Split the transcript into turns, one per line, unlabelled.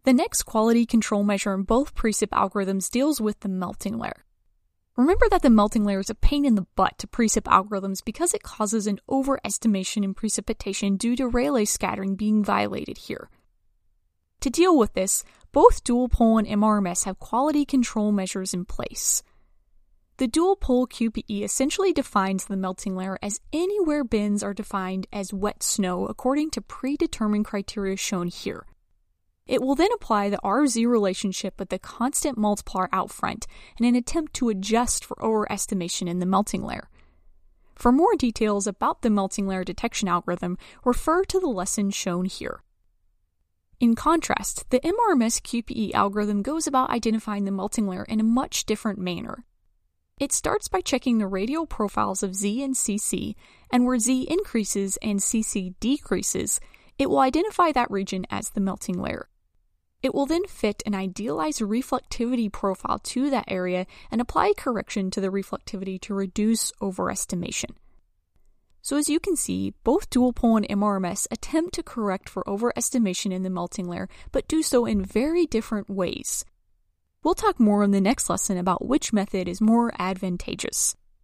The next quality control measure in both precip algorithms deals with the melting layer. Remember that the melting layer is a pain in the butt to precip algorithms because it causes an overestimation in precipitation due to Rayleigh scattering being violated here. To deal with this, both dual pole and MRMS have quality control measures in place. The dual pole QPE essentially defines the melting layer as anywhere bins are defined as wet snow according to predetermined criteria shown here. It will then apply the RZ relationship with the constant multiplier out front in an attempt to adjust for overestimation in the melting layer. For more details about the melting layer detection algorithm, refer to the lesson shown here. In contrast, the MRMS QPE algorithm goes about identifying the melting layer in a much different manner. It starts by checking the radial profiles of Z and CC, and where Z increases and CC decreases, it will identify that region as the melting layer. It will then fit an idealized reflectivity profile to that area and apply a correction to the reflectivity to reduce overestimation. So as you can see, both dual pole and MRMS attempt to correct for overestimation in the melting layer, but do so in very different ways. We'll talk more in the next lesson about which method is more advantageous.